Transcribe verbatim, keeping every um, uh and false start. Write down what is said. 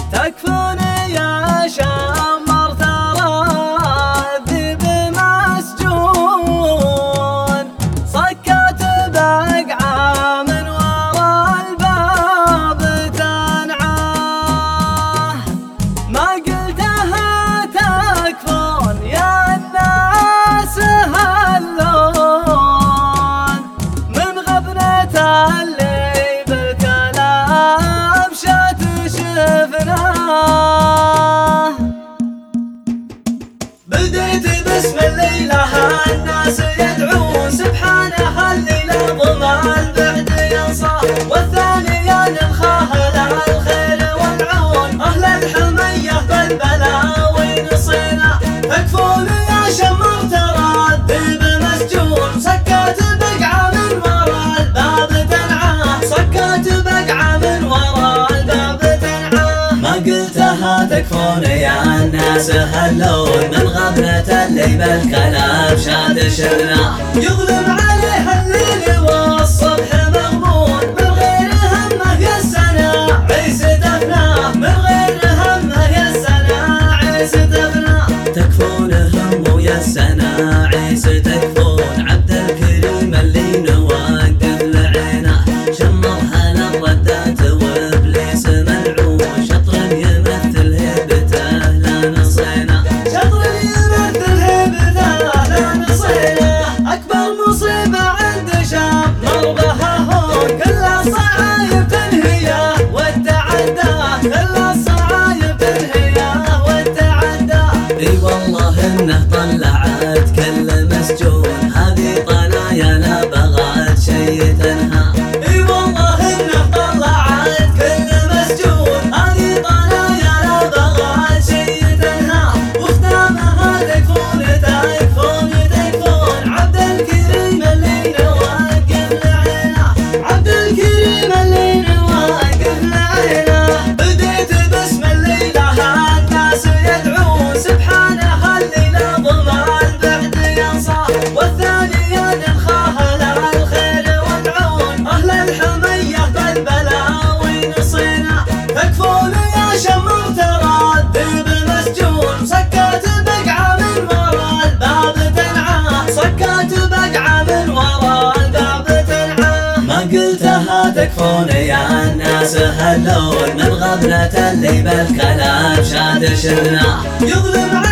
تكفوني يا شمر ترى الذئب مسجون، صكت بقعة من ورا الباب تنعاه. ما قلتها تكفون يا الناس هاللون، من غبنة اللي بالكلام شات شفناه. بديت باسم الليلة الناس يدعون سبحانه الليلة ضمع البعد ينصاح، والثانية نلخاه الخير والعون، أهل الحمية بالبلاوي نصينا. تكفوني يا شمر ترى الذئب مسجون، سكت بقعة من ورا الباب تنعاه، سكت بقعة من ورا الباب تنعاه. ما قلتها تكفوني يا الناس هاللون، من غبنة اللي بالكلام شاد شرناه. يظلم عليه الليل والصبح مغمون، من غير همه يسنا عيس دفناه، من غير همه يسنا عيس دفناه. تكفون هم ويسنا عيس، تكفون عبد الكريم اللي نوقف لعينه. شمرها للردات وابليس ملعون، شطر يمثل هيبته لا نصينا، شطر يمثل هيبته لا نصينا. اكبر مصيبه عند شاب مربها هون، كل الصعايب تنهيه والتعداه، كل الصعايب تنهيه والتعداه. اي والله انه طلعت كل مسجون، هذه طنايا لا بغت شي تنهى. اي والله انه طلعت كل مسجون، هذه طنايا لا بغت شي تنهى. وختامها تكفون تكفون تكفون عبد الكريم اللي نوقف لعينه، عبد الكريم اللي نوقف لعينه. بديت باسم الليلة الناس يدعون سبحانه الليلة ضمع البعد ينصاح، والثانية نلخاها الخير والعون، أهل الحمية بالبلاوي نصينا. تكفوني يا شمر ترى الذئب مسجون، سكت بقعة من ورا الباب تنعاه، سكت بقعة من ورا الباب تنعاه. ما قلتها تكفوني يا الناس هاللون، من غبنة اللي بالكلام شاد شرناه. يظلم